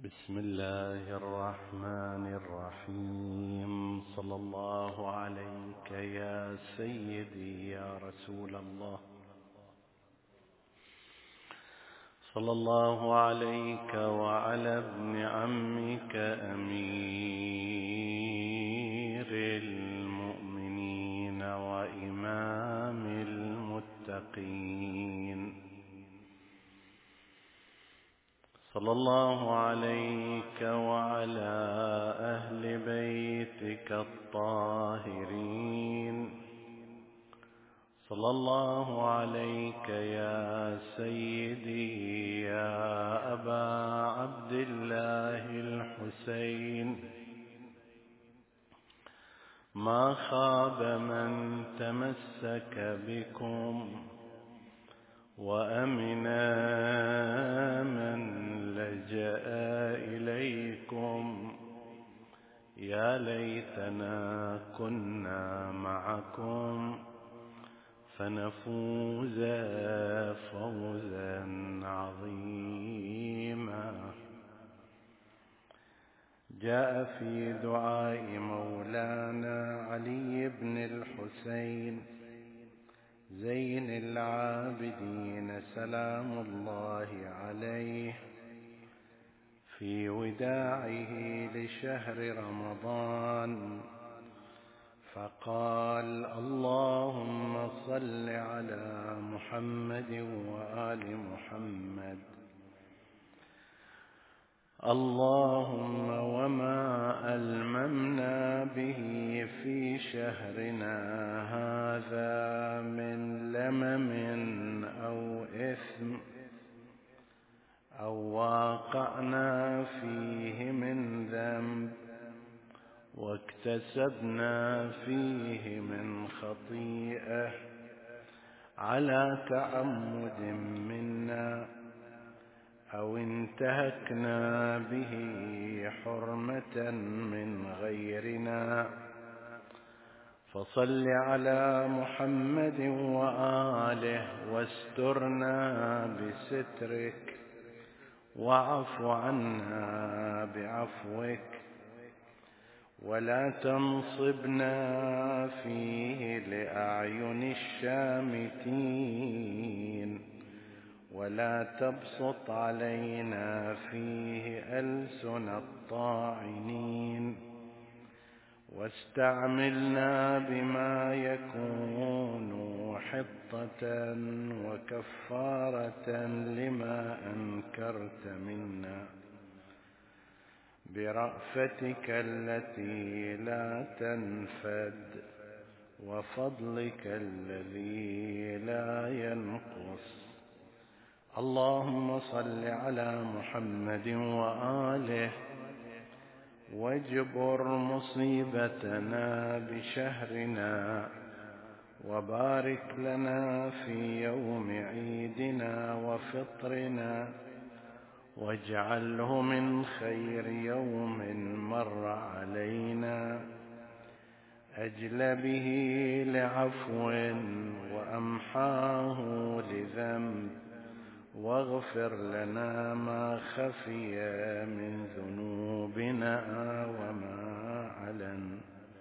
بسم الله الرحمن الرحيم. صلى الله عليك يا سيدي يا رسول الله، صلى الله عليك وعلى ابن عمك أمير المؤمنين وإمام المتقين، صلى الله عليك وعلى أهل بيتك الطاهرين، صلى الله عليك يا سيدي يا أبا عبد الله الحسين. ما خاب من تمسك بكم وأمنا من لجأ إليكم. يا ليتنا كنا معكم فنفوز فوزا عظيما. جاء في دعاء مولانا علي بن الحسين زين العابدين سلام الله عليه في وداعه لشهر رمضان، فقال: اللهم صل على محمد وآل محمد. اللهم وما ألممنا به في شهرنا هذا من لمم أو إثم أو واقعنا فيه من ذنب واكتسبنا فيه من خطيئة على تعمد منا أو انتهكنا به حرمة من غيرنا، فصل على محمد وآله واسترنا بسترك واعف عنا بعفوك، ولا تنصبنا فيه لأعين الشامتين، ولا تبسط علينا فيه ألسن الطاعنين، واستعملنا بما يكون حطة وكفارة لما أنكرت منا، برأفتك التي لا تنفد وفضلك الذي لا ينقص. اللهم صل على محمد وآله واجبر مصيبتنا بشهرنا، وبارك لنا في يوم عيدنا وفطرنا، واجعله من خير يوم مر علينا، أجل به لعفو وأمحاه لذنب، واغفر لنا ما خفي من ذنوبنا وما علن.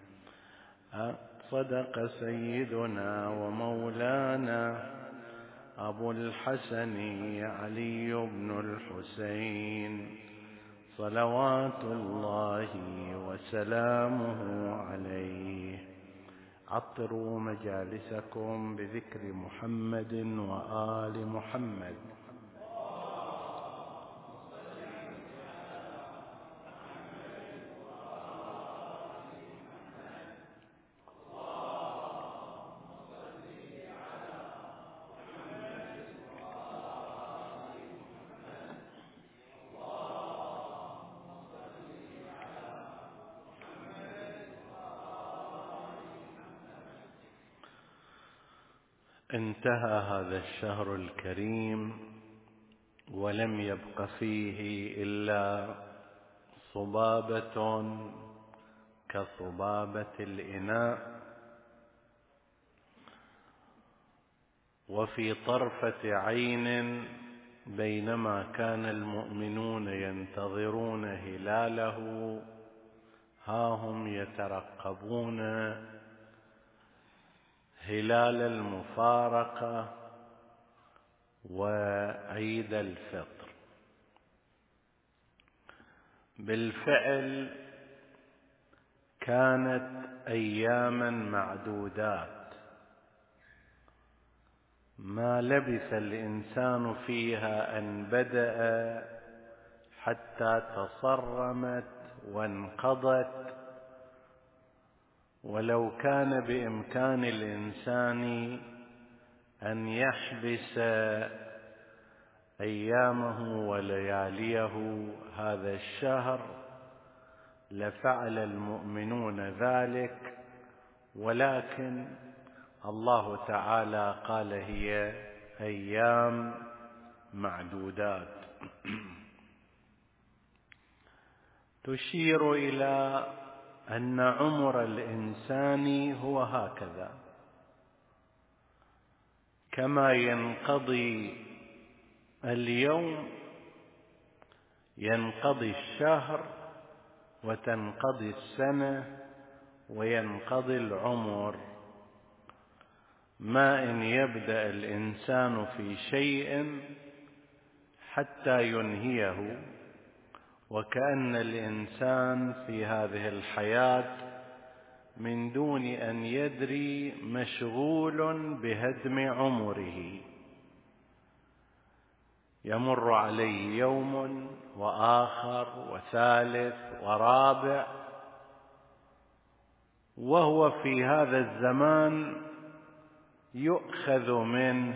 صدق سيدنا ومولانا أبو الحسن علي بن الحسين صلوات الله وسلامه عليه. عطروا مجالسكم بذكر محمد وآل محمد. انتهى هذا الشهر الكريم ولم يبق فيه إلا صبابة كصبابة الإناء، وفي طرفة عين بينما كان المؤمنون ينتظرون يرون هلاله، ها هم يترقبون هلال المفارقة وعيد الفطر. بالفعل كانت أياما معدودات ما لبث الإنسان فيها أن بدأ حتى تصرمت وانقضت. ولو كان بإمكان الإنسان أن يحبس أيامه ولياليه هذا الشهر لفعل المؤمنون ذلك، ولكن الله تعالى قال هي أيام معدودات. تشير إلى أن عمر الإنسان هو هكذا، كما ينقضي اليوم ينقضي الشهر وتنقضي السنة وينقضي العمر. ما إن يبدأ الإنسان في شيء حتى ينهيه، وكأن الإنسان في هذه الحياة من دون أن يدري مشغول بهدم عمره. يمر عليه يوم وآخر وثالث ورابع، وهو في هذا الزمان يؤخذ منه.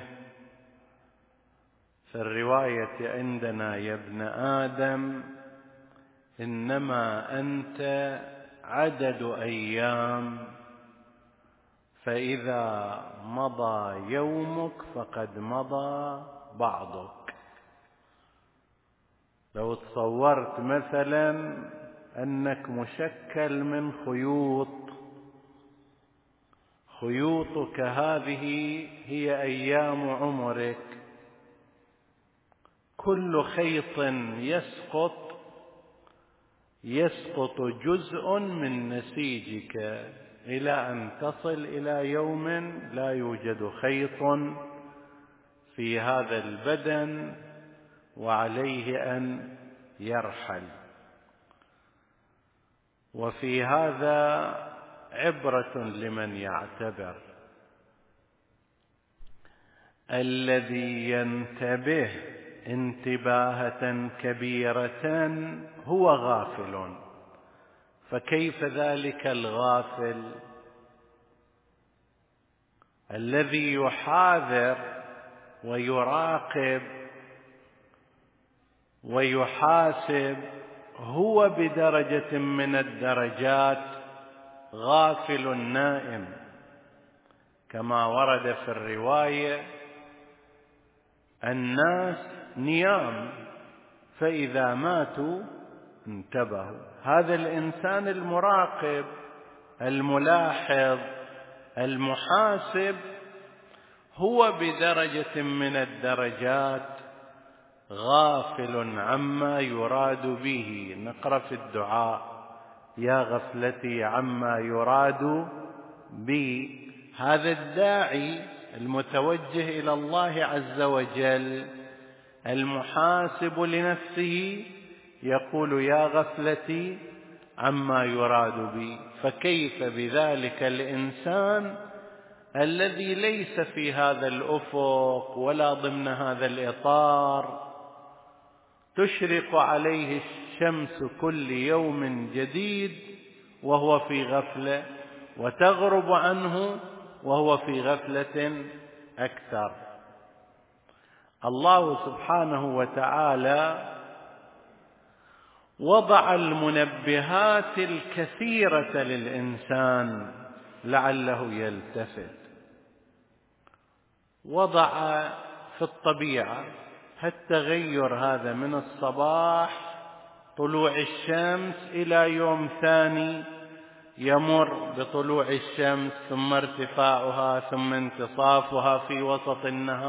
في الرواية عندنا: يا ابن آدم إنما أنت عدد أيام، فإذا مضى يومك فقد مضى بعضك. لو تصورت مثلا أنك مشكل من خيوطك هذه هي أيام عمرك، كل خيط يسقط جزء من نسيجك إلى أن تصل إلى يوم لا يوجد خيط في هذا البدن وعليه أن يرحل. وفي هذا عبرة لمن يعتبر. الذي ينتبه انتباهة كبيرة هو غافل، فكيف ذلك الغافل الذي يحاذر ويراقب ويحاسب؟ هو بدرجة من الدرجات غافل نائم، كما ورد في الرواية: الناس نيام فإذا ماتوا انتبهوا. هذا الإنسان المراقب الملاحظ المحاسب هو بدرجة من الدرجات غافل عما يراد به. نقرأ في الدعاء: يا غفلتي عما يراد بي. هذا الداعي المتوجه إلى الله عز وجل المحاسب لنفسه يقول: يا غفلتي عما يراد بي. فكيف بذلك الإنسان الذي ليس في هذا الأفق ولا ضمن هذا الإطار، تشرق عليه الشمس كل يوم جديد وهو في غفلة، وتغرب عنه وهو في غفلة أكثر. الله سبحانه وتعالى وضع المنبهات الكثيرة للإنسان لعله يلتفت. وضع في الطبيعة التغير هذا من الصباح طلوع الشمس إلى يوم ثاني يمر بطلوع الشمس ثم ارتفاعها ثم انتصافها في وسط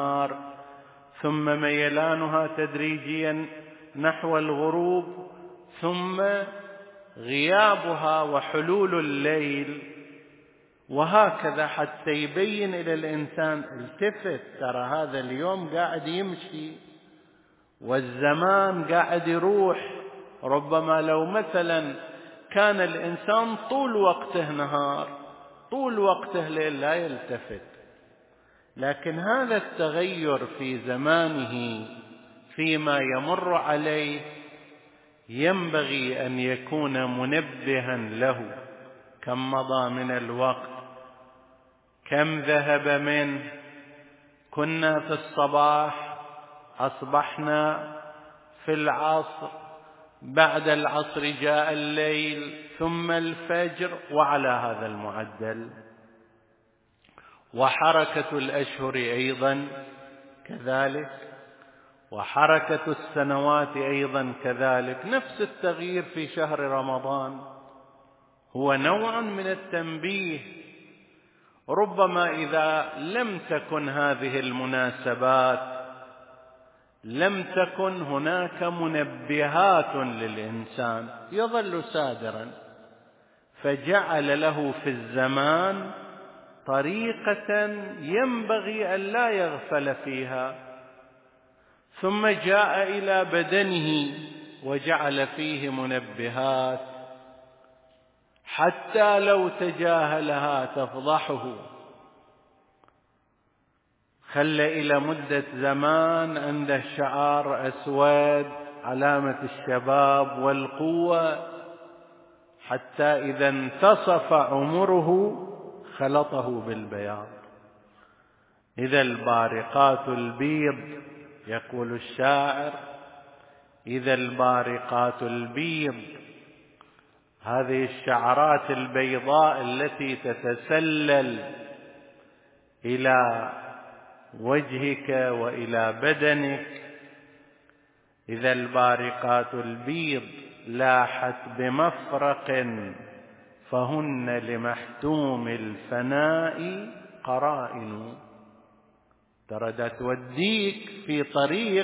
النهار ثم ميلانها تدريجيا نحو الغروب ثم غيابها وحلول الليل، وهكذا حتى يبين إلى الإنسان التفت، ترى هذا اليوم قاعد يمشي والزمان قاعد يروح. ربما لو مثلا كان الإنسان طول وقته نهار طول وقته ليل لا يلتفت، لكن هذا التغير في زمانه فيما يمر عليه ينبغي أن يكون منبها له. كم مضى من الوقت، كم ذهب منه، كنا في الصباح أصبحنا في العصر، بعد العصر جاء الليل ثم الفجر، وعلى هذا المعدل. وحركة الأشهر أيضا كذلك، وحركة السنوات أيضا كذلك. نفس التغيير في شهر رمضان هو نوع من التنبيه. ربما إذا لم تكن هذه المناسبات لم تكن هناك منبهات للإنسان يظل سادرا، فجعل له في الزمان طريقة ينبغي أن لا يغفل فيها، ثم جاء إلى بدنه وجعل فيه منبهات حتى لو تجاهلها تفضحه. خلى إلى مدة زمان عنده شعار أسود علامة الشباب والقوة، حتى إذا انتصف عمره خلطه بالبياض. إذا البارقات البيض، يقول الشاعر، إذا البارقات البيض، هذه الشعرات البيضاء التي تتسلل إلى وجهك وإلى بدنك، إذا البارقات البيض لاحت بمفرق فهن لمحتوم الفناء قرائن. ترى توديك في طريق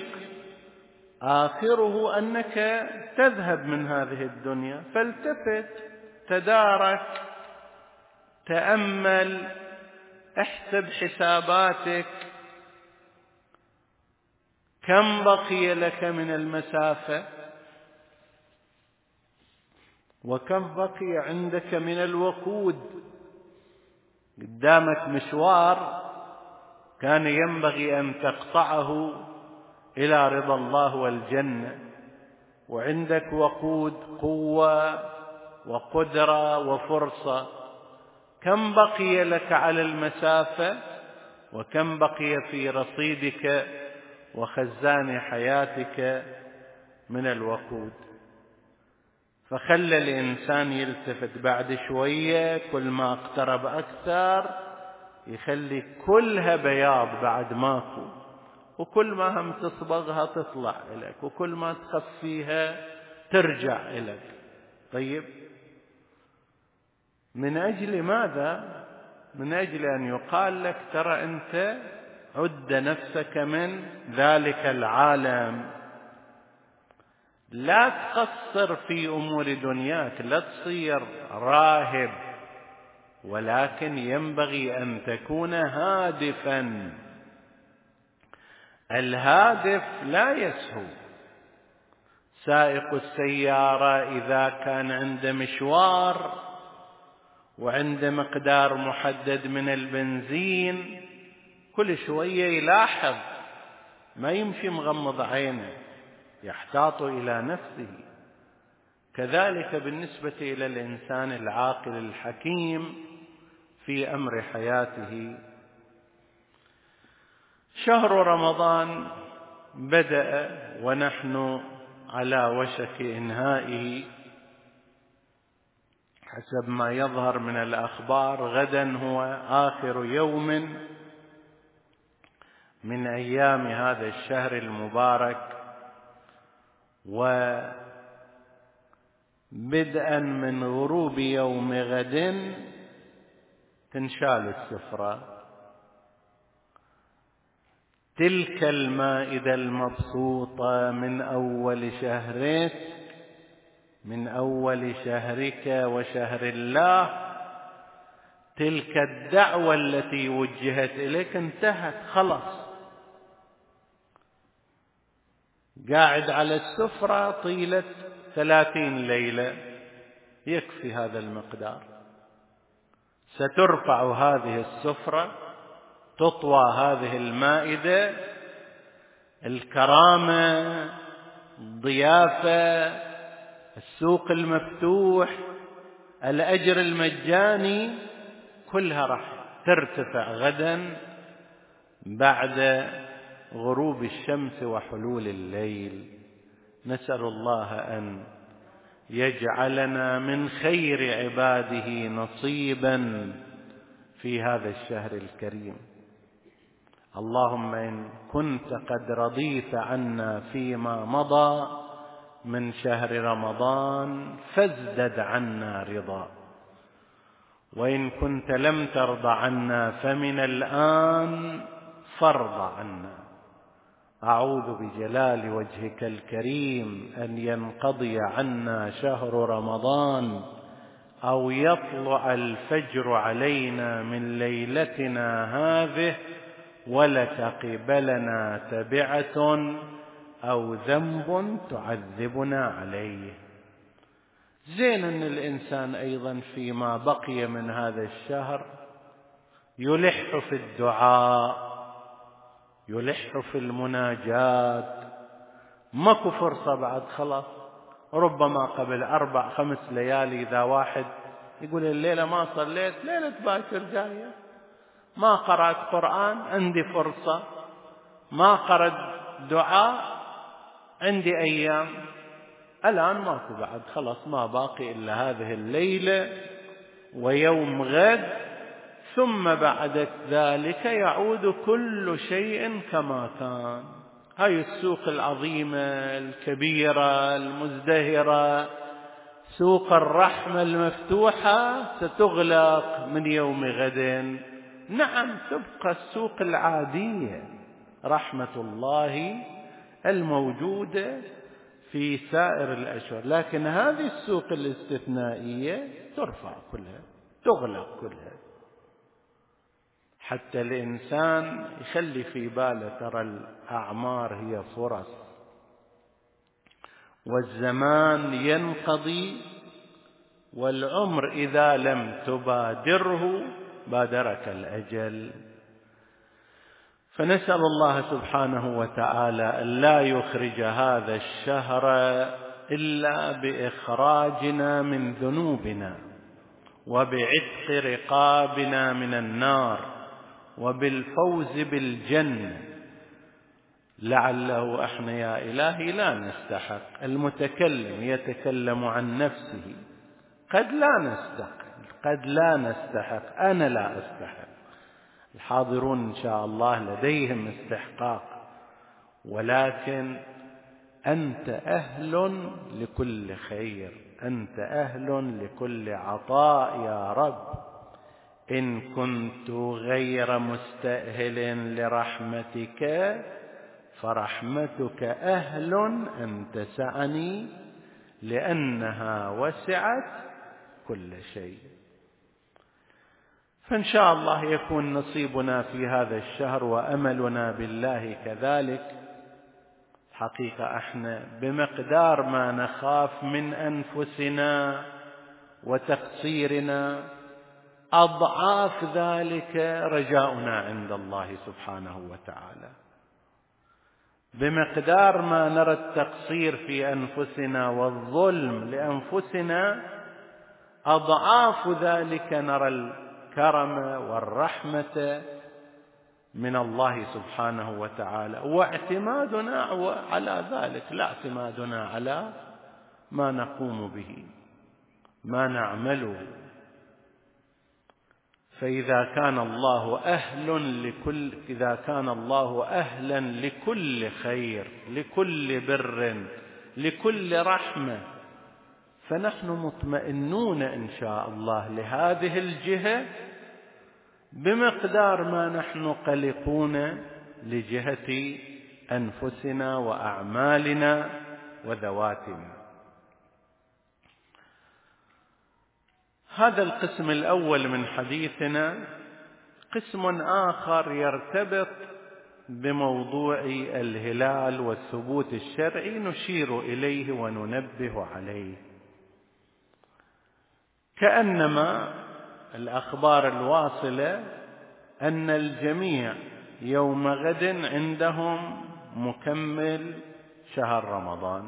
آخره أنك تذهب من هذه الدنيا، فالتفت، تدارك، تأمل، احسب حساباتك، كم بقي لك من المسافة، وكم بقي عندك من الوقود. قدامك مشوار كان ينبغي أن تقطعه إلى رضا الله والجنة، وعندك وقود، قوة وقدرة وفرصة. كم بقي لك على المسافة، وكم بقي في رصيدك وخزان حياتك من الوقود. فخلى الإنسان يلتفت بعد شوية، كل ما اقترب أكثر يخلي كلها بياض بعد ماكو، وكل ما هم تصبغها تطلع إليك، وكل ما تخفيها ترجع إليك. طيب، من أجل ماذا؟ من أجل أن يقال لك ترى أنت عد نفسك من ذلك العالم، لا تقصر في أمور دنياك، لا تصير راهب، ولكن ينبغي أن تكون هادفا. الهادف لا يسهو. سائق السيارة إذا كان عنده مشوار وعنده مقدار محدد من البنزين، كل شوية يلاحظ، ما يمشي مغمض عينه، يحتاط إلى نفسه. كذلك بالنسبة إلى الإنسان العاقل الحكيم في أمر حياته. شهر رمضان بدأ ونحن على وشك إنهائه حسب ما يظهر من الأخبار. غدا هو آخر يوم من أيام هذا الشهر المبارك، وبدءا من غروب يوم غد تنشال السفرة. تلك المائدة المبسوطة من أول شهرك من أول شهرك وشهر الله، تلك الدعوة التي وجهت إليك انتهت خلاص. قاعد على السفرة طيلة 30 ليلة، يكفي هذا المقدار. سترفع هذه السفرة، تطوى هذه المائدة، الكرامة، الضيافة، السوق المفتوح، الأجر المجاني، كلها راح ترتفع غدا بعد غروب الشمس وحلول الليل. نسأل الله أن يجعلنا من خير عباده نصيبا في هذا الشهر الكريم. اللهم إن كنت قد رضيت عنا فيما مضى من شهر رمضان فازدد عنا رضا، وإن كنت لم ترض عنا فمن الآن فارض عنا. أعوذ بجلال وجهك الكريم أن ينقضي عنا شهر رمضان أو يطلع الفجر علينا من ليلتنا هذه ولك قبلنا تبعة أو ذنب تعذبنا عليه. زين أن الإنسان أيضا فيما بقي من هذا الشهر يلح في الدعاء، يلح في المناجات. ماكو فرصة بعد، خلاص. ربما قبل 4-5 ليالي إذا واحد يقول الليلة ما صليت، ليلة باكر جاية، ما قرأت قرآن، عندي فرصة، ما قرأت دعاء، عندي أيام. الآن ماكو بعد، خلاص ما باقي إلا هذه الليلة ويوم غد، ثم بعد ذلك يعود كل شيء كما كان. هاي السوق العظيمة الكبيرة المزدهرة، سوق الرحمة المفتوحة، ستغلق من يوم غد. نعم، تبقى السوق العادية، رحمة الله الموجودة في سائر الأشهر، لكن هذه السوق الاستثنائية ترفع كلها، تغلق كلها، حتى الإنسان يخلي في باله ترى الأعمار هي فرص، والزمان ينقضي، والعمر إذا لم تبادره بادرك الأجل. فنسأل الله سبحانه وتعالى أن لا يخرج هذا الشهر إلا بإخراجنا من ذنوبنا وبعتق رقابنا من النار وبالفوز بالجنة. لعله احنا يا إلهي لا نستحق. المتكلم يتكلم عن نفسه، قد لا نستحق، أنا لا أستحق. الحاضرون إن شاء الله لديهم استحقاق، ولكن أنت أهل لكل خير، أنت أهل لكل عطاء يا رب. إن كنت غير مستأهل لرحمتك فرحمتك أهل أن تسعني، لأنها وسعت كل شيء. فإن شاء الله يكون نصيبنا في هذا الشهر، وأملنا بالله كذلك. حقيقة احنا بمقدار ما نخاف من أنفسنا وتقصيرنا، أضعاف ذلك رجاؤنا عند الله سبحانه وتعالى. بمقدار ما نرى التقصير في أنفسنا والظلم لأنفسنا، أضعاف ذلك نرى الكرم والرحمة من الله سبحانه وتعالى، واعتمادنا على ذلك، لا اعتمادنا على ما نقوم به، ما نعمله. فإذا كان الله إذا كان الله أهلا لكل خير، لكل بر، لكل رحمة، فنحن مطمئنون إن شاء الله لهذه الجهة بمقدار ما نحن قلقون لجهة أنفسنا وأعمالنا وذواتنا. هذا القسم الأول من حديثنا. قسم آخر يرتبط بموضوع الهلال والثبوت الشرعي نشير إليه وننبه عليه، كأنما الأخبار الواصلة أن الجميع يوم غد عندهم مكمل شهر رمضان،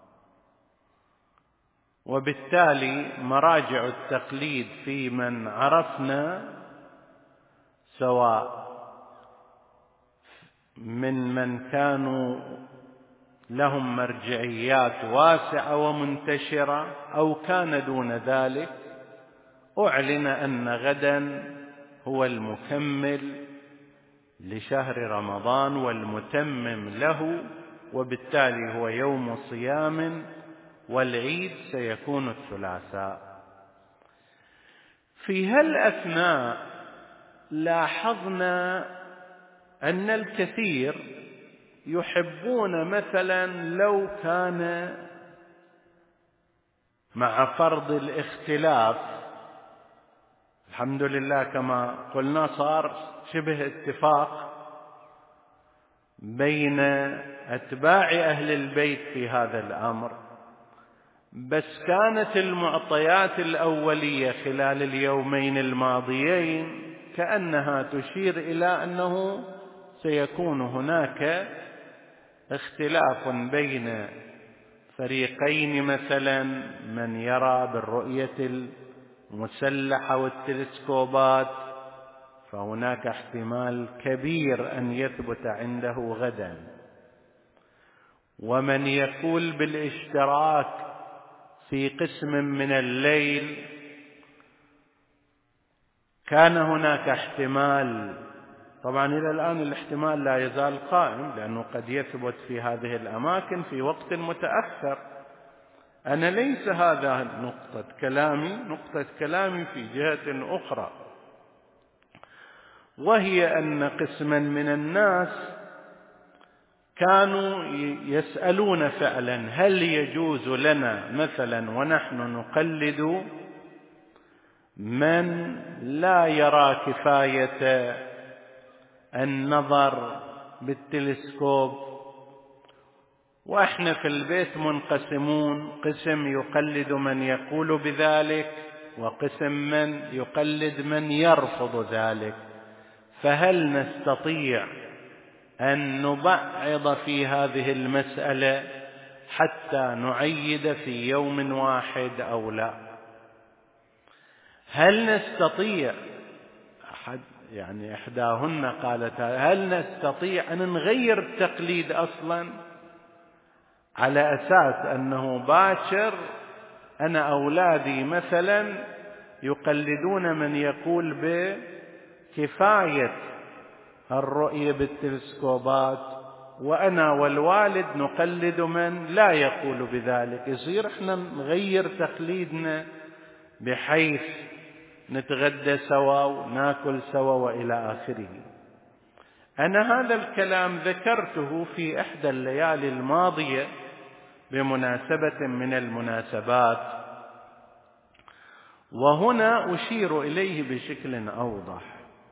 وبالتالي مراجع التقليد في من عرفنا سواء من كانوا لهم مرجعيات واسعة ومنتشرة أو كان دون ذلك، أعلن أن غدا هو المكمل لشهر رمضان والمتمم له، وبالتالي هو يوم صيام، والعيد سيكون الثلاثاء. في هالأثناء لاحظنا أن الكثير يحبون مثلا لو كان مع فرض الاختلاف، الحمد لله كما قلنا صار شبه اتفاق بين أتباع أهل البيت في هذا الأمر، بس كانت المعطيات الأولية خلال اليومين الماضيين كأنها تشير إلى أنه سيكون هناك اختلاف بين فريقين، مثلا من يرى بالرؤية المسلحة والتلسكوبات، فهناك احتمال كبير أن يثبت عنده غدا، ومن يقول بالاشتراك في قسم من الليل كان هناك احتمال. طبعا إلى الآن الاحتمال لا يزال قائم، لأنه قد يثبت في هذه الأماكن في وقت متأخر. أنا ليس هذا نقطة كلامي في جهة أخرى، وهي أن قسما من الناس كانوا يسألون فعلا هل يجوز لنا مثلا ونحن نقلد من لا يرى كفاية النظر بالتلسكوب، وإحنا في البيت منقسمون، قسم يقلد من يقول بذلك وقسم من يقلد من يرفض ذلك، فهل نستطيع أن نبعض في هذه المسألة حتى نعيد في يوم واحد أو لا؟ هل نستطيع إحداهن قالت هل نستطيع أن نغير التقليد أصلا على أساس أنه باكر أنا أولادي مثلا يقلدون من يقول بكفاية الرؤية بالتلسكوبات، وأنا والوالد نقلد من لا يقول بذلك، يصير احنا نغير تقليدنا بحيث نتغدى سوا وناكل سوا وإلى آخره. أنا هذا الكلام ذكرته في إحدى الليالي الماضية بمناسبة من المناسبات، وهنا أشير إليه بشكل أوضح.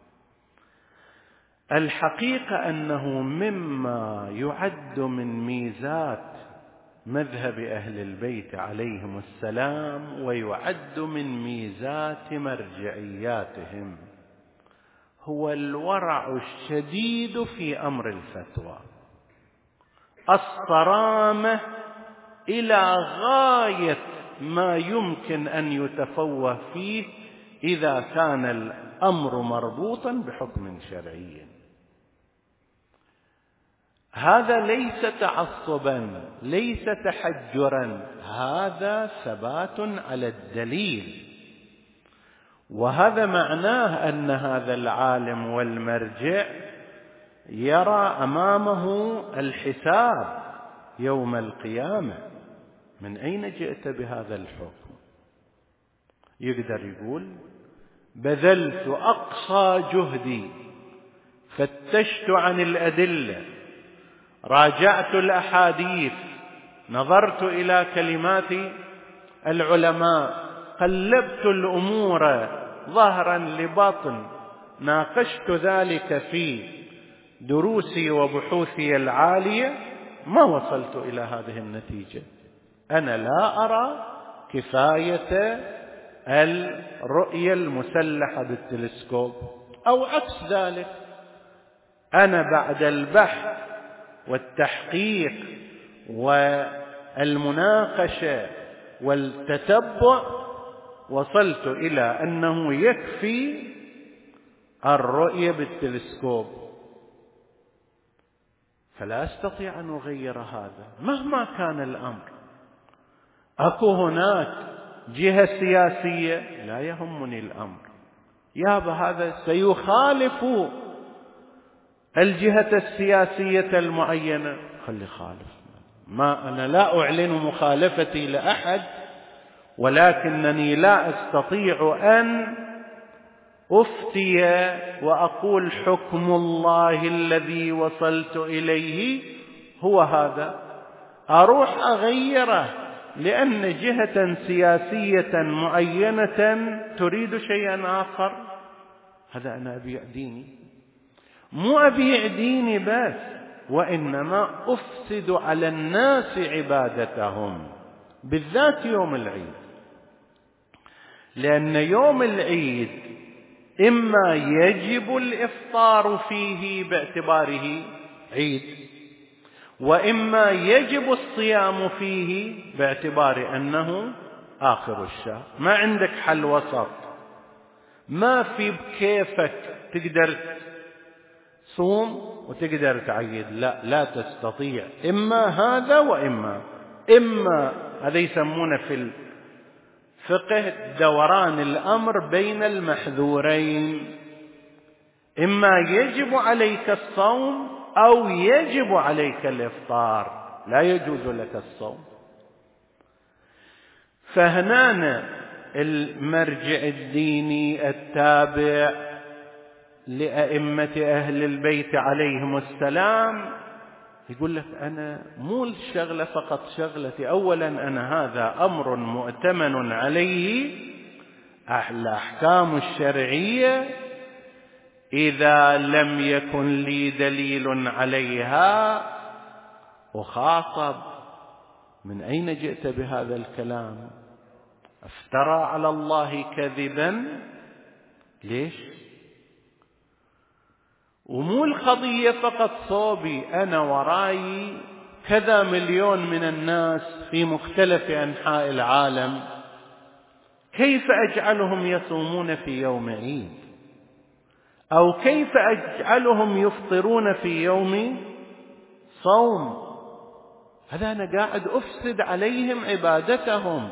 الحقيقة أنه مما يعد من ميزات مذهب أهل البيت عليهم السلام، ويعد من ميزات مرجعياتهم، هو الورع الشديد في أمر الفتوى، الصرامة إلى غاية ما يمكن أن يتفوه فيه إذا كان الأمر مربوطا بحكم شرعي. هذا ليس تعصبا، ليس تحجرا، هذا ثبات على الدليل، وهذا معناه أن هذا العالم والمرجع يرى أمامه الحساب يوم القيامة. من أين جئت بهذا الحكم؟ يقدر يقول بذلت أقصى جهدي، فتشت عن الأدلة، راجعت الأحاديث، نظرت إلى كلمات العلماء، قلبت الأمور ظهرا لبطن، ناقشت ذلك في دروسي وبحوثي العالية، ما وصلت إلى هذه النتيجة. أنا لا أرى كفاية الرؤية المسلحة بالتلسكوب، أو عكس ذلك، أنا بعد البحث والتحقيق والمناقشة والتتبع وصلت إلى أنه يكفي الرؤية بالتلسكوب، فلا أستطيع أن أغير هذا مهما كان الأمر. أكو هناك جهة سياسية، لا يهمني الأمر، يابا هذا سيخالف الجهة السياسية المعينة، خلي خالف، ما أنا لا أعلن مخالفتي لأحد، ولكنني لا أستطيع أن أفتي وأقول حكم الله الذي وصلت إليه هو هذا، أروح أغيره لأن جهة سياسية معينة تريد شيئا آخر. هذا أنا أبيع ديني، مو أبيع ديني بس، وإنما أفسد على الناس عبادتهم، بالذات يوم العيد. لأن يوم العيد إما يجب الإفطار فيه باعتباره عيد، وإما يجب الصيام فيه باعتبار أنه آخر الشهر. ما عندك حل وسط، ما في بكيفك تقدر تصوم وتقدر تعيد، لا تستطيع، إما هذا وإما هذا يسمونه في الفقه دوران الأمر بين المحذورين، إما يجب عليك الصوم أو يجب عليك الإفطار، لا يجوز لك الصوم. فهنا المرجع الديني التابع لأئمة أهل البيت عليهم السلام يقول لك أنا مو الشغلة فقط شغلتي، أولا أنا هذا أمر مؤتمن عليه الأحكام الشرعية، إذا لم يكن لي دليل عليها أخاطب. من أين جئت بهذا الكلام؟ افترى على الله كذبا؟ ليش؟ ومو القضية فقط صوبي، أنا وراي كذا مليون من الناس في مختلف أنحاء العالم، كيف أجعلهم يصومون في يوم عيد؟ أو كيف أجعلهم يفطرون في يوم صوم؟ هذا أنا قاعد أفسد عليهم عبادتهم.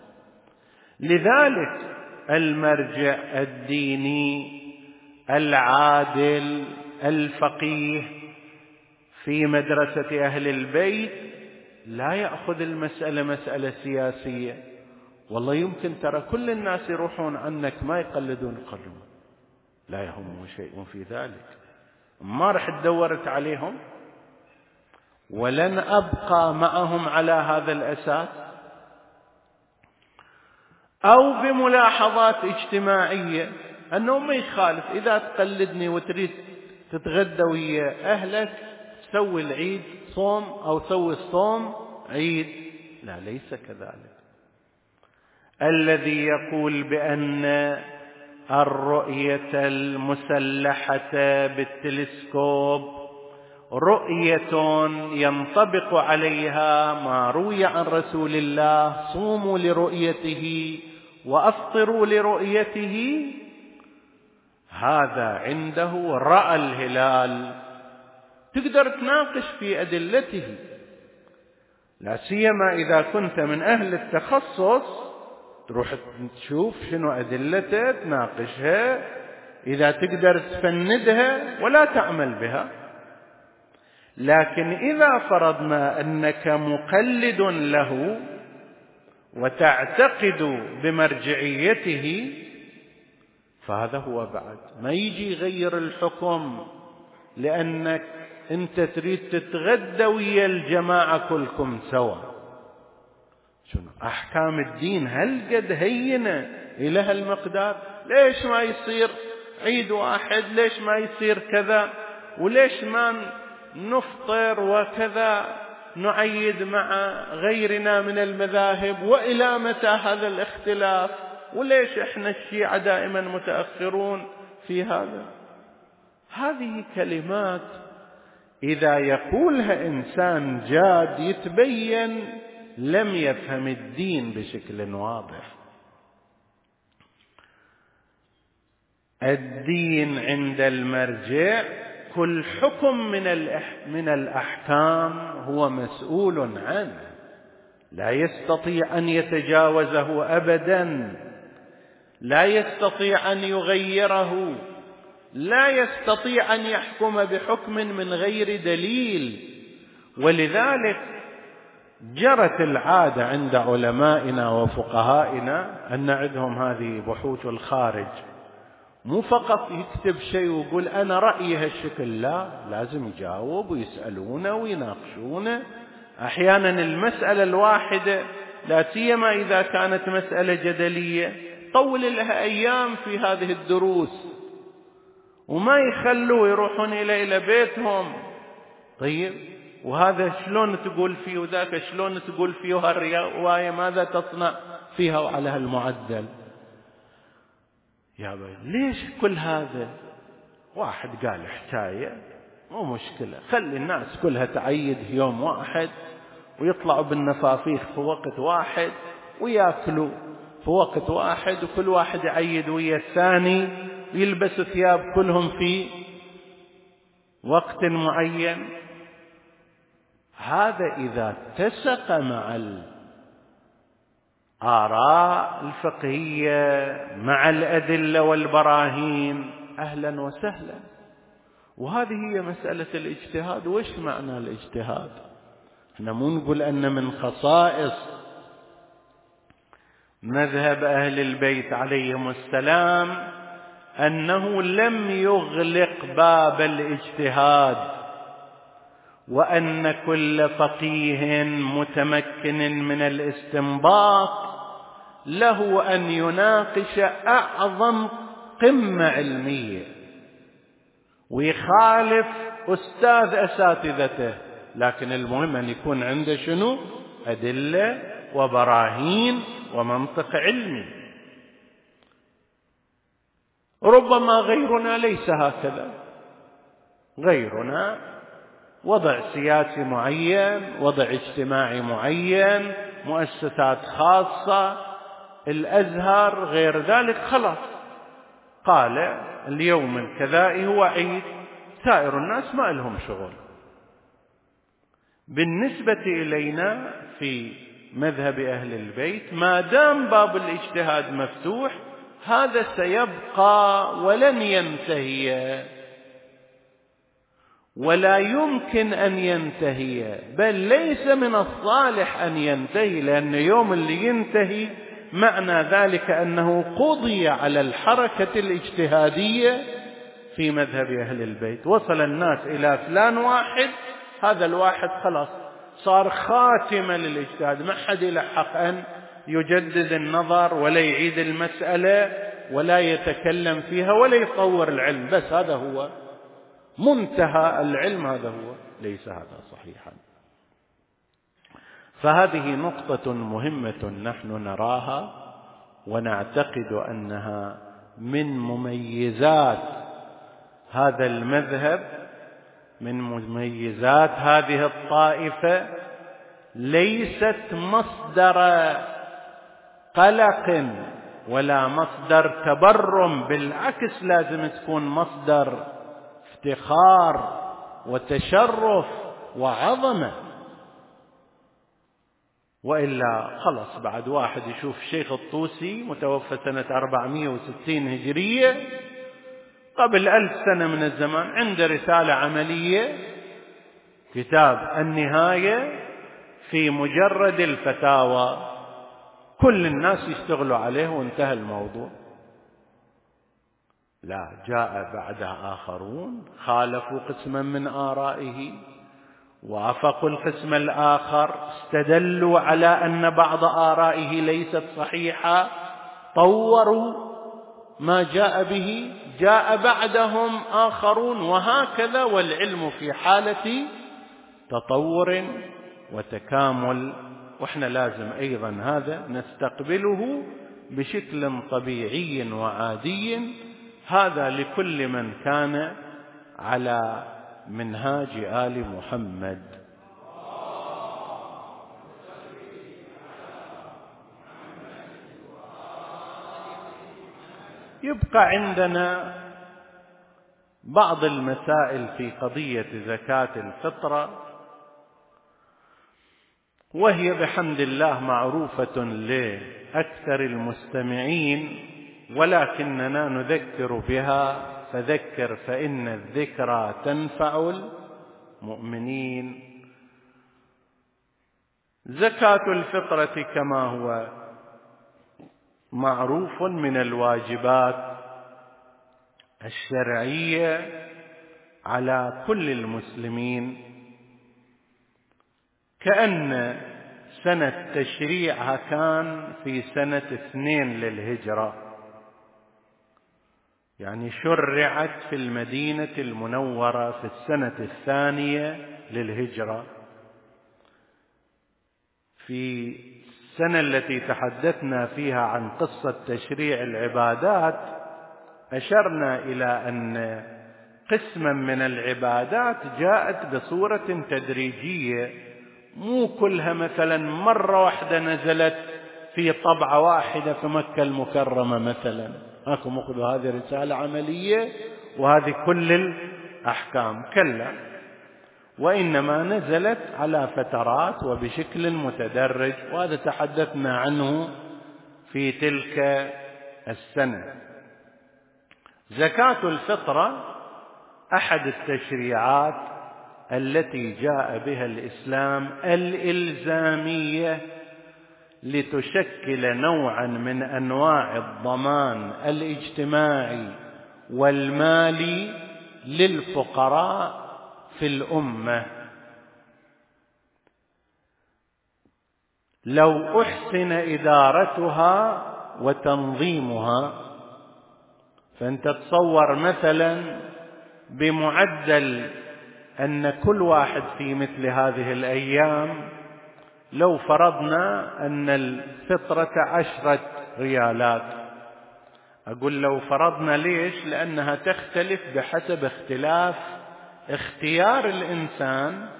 لذلك المرجع الديني العادل الفقيه في مدرسة أهل البيت لا يأخذ المسألة مسألة سياسية. والله يمكن ترى كل الناس يروحون عنك ما يقلدون قرن، لا يهمه شيء في ذلك، ما رح تدورت عليهم ولن أبقى معهم على هذا الأساس. أو بملاحظات اجتماعية أنه ما يخالف إذا تقلدني وتريد تتغدى ويا أهلك سوي العيد صوم أو سوي الصوم عيد، لا ليس كذلك. الذي يقول بأن الرؤية المسلحة بالتلسكوب رؤية ينطبق عليها ما روي عن رسول الله صوموا لرؤيته وأفطروا لرؤيته، هذا عنده رأى الهلال، تقدر تناقش في أدلته، لا سيما إذا كنت من أهل التخصص تروح تشوف شنو أدلته تناقشها، إذا تقدر تفندها ولا تعمل بها. لكن إذا فرضنا أنك مقلد له وتعتقد بمرجعيته فهذا هو بعد ما يجي يغير الحكم، لأنك أنت تريد تتغدى ويا الجماعة كلكم سوا، شنو أحكام الدين هل قد هينة إلى هالمقدار؟ ليش ما يصير عيد واحد؟ ليش ما يصير كذا؟ وليش ما نفطر وكذا نعيد مع غيرنا من المذاهب؟ وإلى متى هذا الاختلاف؟ وليش إحنا الشيعة دائما متأخرون في هذا؟ هذه كلمات إذا يقولها إنسان جاد يتبين لم يفهم الدين بشكل واضح. الدين عند المرجع كل حكم من الأحكام هو مسؤول عنه، لا يستطيع أن يتجاوزه أبدا، لا يستطيع أن يغيره، لا يستطيع أن يحكم بحكم من غير دليل. ولذلك جرت العادة عند علمائنا وفقهائنا أن عندهم هذه بحوث الخارج، مو فقط يكتب شيء ويقول أنا رأيي هالشكل، لا، لازم يجاوب ويسألونه ويناقشونه. أحيانا المسألة الواحدة لا سيما إذا كانت مسألة جدلية طول لها أيام في هذه الدروس وما يخلوا يروحون إلى بيتهم. طيب وهذا شلون تقول فيه وذاك شلون تقول فيه وهالرواية ماذا تصنع فيها وعلى هالمعدل؟ يا بي ليش كل هذا؟ واحد قال حكاية مو مشكلة، خلي الناس كلها تعيد يوم واحد ويطلعوا بالنفافيخ في وقت واحد ويأكلوا في وقت واحد وكل واحد يعيد ويا الثاني ويلبسوا ثياب كلهم في وقت معين. هذا إذا اتسق مع الآراء الفقهية مع الأدلة والبراهين أهلا وسهلا. وهذه هي مسألة الاجتهاد. وإيش معنى الاجتهاد؟ احنا مو نقول أن من خصائص مذهب أهل البيت عليهم السلام أنه لم يغلق باب الاجتهاد، وأن كل فقيه متمكن من الاستنباط له أن يناقش أعظم قمة علمية ويخالف أستاذ أساتذته، لكن المهم أن يكون عنده شنو؟ أدلة وبراهين ومنطق علمي. ربما غيرنا ليس هكذا، غيرنا وضع سياسي معين، وضع اجتماعي معين، مؤسسات خاصة، الأزهر غير ذلك، خلاص قال اليوم الكذائي هو عيد، سائر الناس ما لهم شغل. بالنسبة إلينا في مذهب أهل البيت ما دام باب الاجتهاد مفتوح هذا سيبقى ولن ينتهي ولا يمكن أن ينتهي، بل ليس من الصالح أن ينتهي، لأن يوم اللي ينتهي معنى ذلك أنه قضي على الحركة الاجتهادية في مذهب أهل البيت. وصل الناس إلى فلان واحد، هذا الواحد خلاص صار خاتمة للاجتهاد، ما حد له حق أن يجدد النظر ولا يعيد المسألة ولا يتكلم فيها ولا يطور العلم، بس هذا هو منتهى العلم، هذا هو، ليس هذا صحيحا. فهذه نقطة مهمة نحن نراها ونعتقد أنها من مميزات هذا المذهب، من مميزات هذه الطائفة، ليست مصدر قلق ولا مصدر تبرم، بالعكس لازم تكون مصدر افتخار وتشرف وعظمة. وإلا خلص بعد واحد يشوف الشيخ الطوسي متوفى سنة 460 هجرية قبل 1000 سنة من الزمان، عنده رسالة عملية كتاب النهاية في مجرد الفتاوى، كل الناس يشتغلوا عليه وانتهى الموضوع. لا، جاء بعدها آخرون خالفوا قسما من آرائه وافقوا القسم الآخر، استدلوا على أن بعض آرائه ليست صحيحة، طوروا ما جاء به، جاء بعدهم آخرون، وهكذا، والعلم في حالة تطور وتكامل، وإحنا لازم أيضا هذا نستقبله بشكل طبيعي وعادي. هذا لكل من كان على منهاج آل محمد. يبقى عندنا بعض المسائل في قضية زكاة الفطرة، وهي بحمد الله معروفة لأكثر المستمعين، ولكننا نذكر بها، فذكر فإن الذكرى تنفع المؤمنين. زكاة الفطرة كما هو معروف من الواجبات الشرعية على كل المسلمين، كأن سنة تشريعها كان في سنة 2 للهجرة، يعني شرعت في المدينة المنورة في السنة 2 للهجرة. في السنة التي تحدثنا فيها عن قصة تشريع العبادات أشرنا إلى أن قسما من العبادات جاءت بصورة تدريجية، مو كلها مثلا مرة واحدة نزلت في طبعة واحدة في مكة المكرمة مثلا، هاكم أخذوا هذه رسالة عملية وهذه كل الأحكام، كلا، وإنما نزلت على فترات وبشكل متدرج، وهذا تحدثنا عنه في تلك السنة. زكاة الفطرة أحد التشريعات التي جاء بها الإسلام الإلزامية لتشكل نوعا من أنواع الضمان الاجتماعي والمالي للفقراء في الأمة. لو أحسن إدارتها وتنظيمها، فأنت تصور مثلا بمعدل أن كل واحد في مثل هذه الأيام، لو فرضنا أن الفطرة 10 ريالات، أقول لو فرضنا ليش؟ لأنها تختلف بحسب اختلاف اختيار الإنسان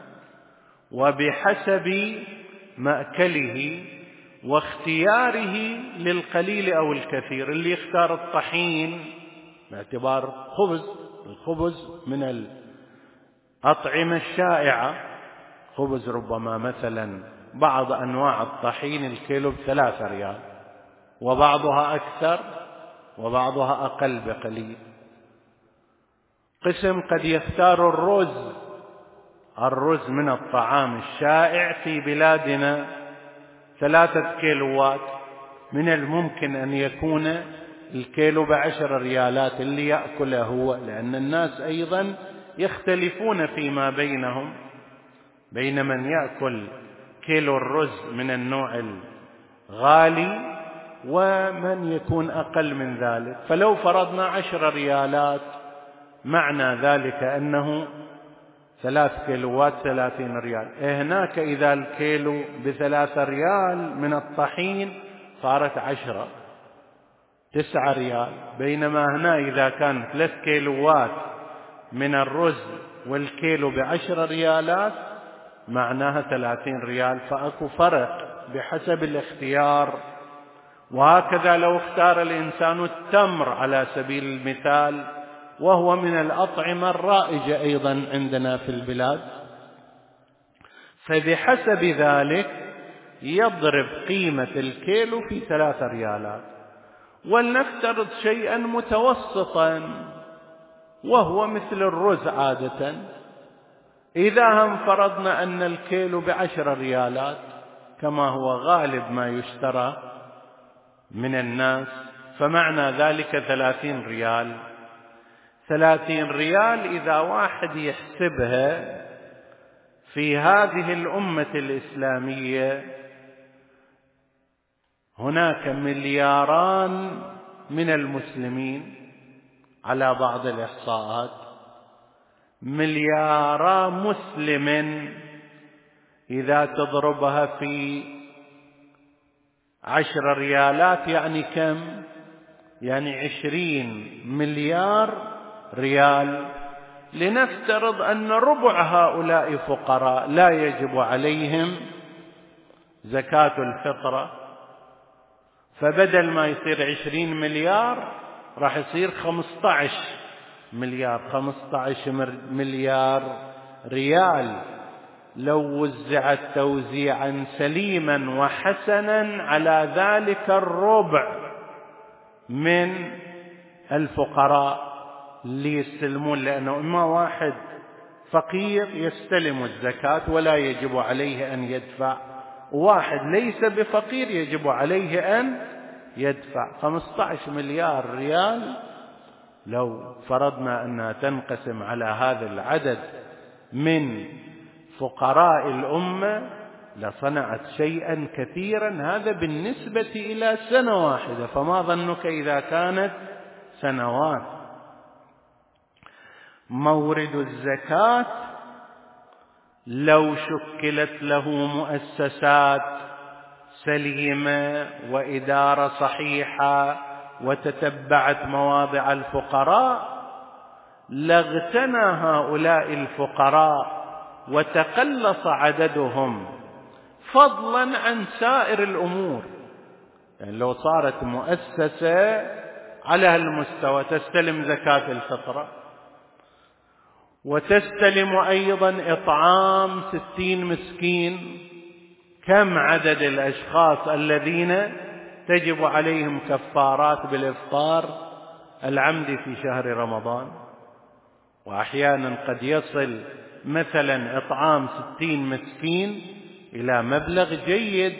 وبحسب مأكله واختياره للقليل أو الكثير. اللي يختار الطحين باعتبار الخبز من الأطعمة الشائعة، خبز ربما مثلا بعض أنواع الطحين الكيلو ب3 ريال، وبعضها أكثر وبعضها أقل بقليل. قسم قد يختار الرز من الطعام الشائع في بلادنا 3 كيلوات، من الممكن أن يكون الكيلو ب10 ريالات اللي يأكله هو، لأن الناس أيضا يختلفون فيما بينهم، بين من يأكل كيلو الرز من النوع الغالي ومن يكون أقل من ذلك. فلو فرضنا 10 ريالات، معنى ذلك أنه 3 كيلوات 30 ريال. هناك إذا الكيلو ب3 ريال من الطحين صارت 9 ريال، بينما هنا إذا كان 3 كيلوات من الرز والكيلو ب10 ريالات معناها 30 ريال، فأكو فرق بحسب الاختيار. وهكذا لو اختار الإنسان التمر على سبيل المثال، وهو من الأطعمة الرائجة أيضا عندنا في البلاد، فبحسب ذلك يضرب قيمة الكيلو في 3 ريالات. ولنفترض شيئا متوسطا وهو مثل الرز عادة، إذا هم فرضنا أن الكيلو ب10 ريالات كما هو غالب ما يشترى من الناس، فمعنى ذلك 30 ريال. 30 ريال إذا واحد يحسبها في هذه الأمة الإسلامية هناك ملياران من المسلمين على بعض الإحصاءات، مليار مسلم إذا تضربها في 10 ريالات يعني كم؟ يعني 20 مليار ريال. لنفترض أن ربع هؤلاء فقراء لا يجب عليهم زكاة الفطرة، فبدل ما يصير 20 مليار راح يصير 15 مليار. 15 مليار ريال لو وزعت توزيعا سليما وحسنا على ذلك الربع من الفقراء اللي يستلمون، لأنه إما واحد فقير يستلم الزكاة ولا يجب عليه أن يدفع، وواحد ليس بفقير يجب عليه أن يدفع. 15 مليار ريال لو فرضنا أنها تنقسم على هذا العدد من فقراء الأمة لصنعت شيئا كثيرا. هذا بالنسبة إلى سنة واحدة، فما ظنك إذا كانت سنوات؟ مورد الزكاة لو شكلت له مؤسسات سليمة وإدارة صحيحة وتتبعت مواضع الفقراء لاغتنى هؤلاء الفقراء وتقلص عددهم فضلا عن سائر الأمور. يعني لو صارت مؤسسة على هالمستوى تستلم زكاة الفطرة وتستلم أيضا إطعام 60 مسكين، كم عدد الأشخاص الذين تجب عليهم كفارات بالإفطار العمدي في شهر رمضان؟ وأحيانا قد يصل مثلا إطعام 60 مسكين إلى مبلغ جيد.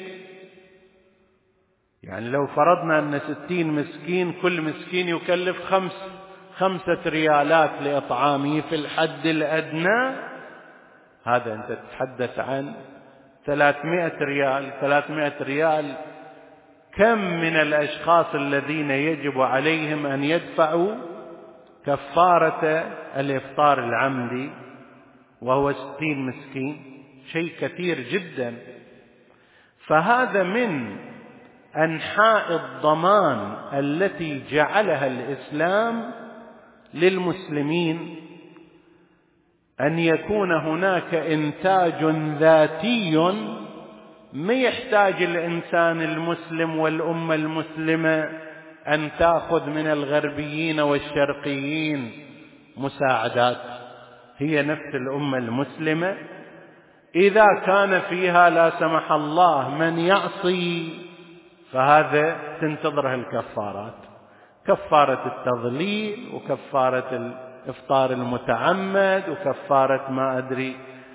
يعني لو فرضنا أن 60 مسكين كل مسكين يكلف 5 ريالات لإطعامه في الحد الأدنى، هذا أنت تتحدث عن 300 ريال. 300 ريال كم من الأشخاص الذين يجب عليهم أن يدفعوا كفارة الإفطار العمدي وهو 60 مسكين؟ شيء كثير جدا. فهذا من أنحاء الضمان التي جعلها الإسلام للمسلمين، أن يكون هناك إنتاج ذاتي ما يحتاج الإنسان المسلم والأمة المسلمة أن تأخذ من الغربيين والشرقيين مساعدات. هي نفس الأمة المسلمة إذا كان فيها لا سمح الله من يعصي فهذا تنتظره الكفارات، كفارة التضليل وكفارة الإفطار المتعمد وكفارة ما أدري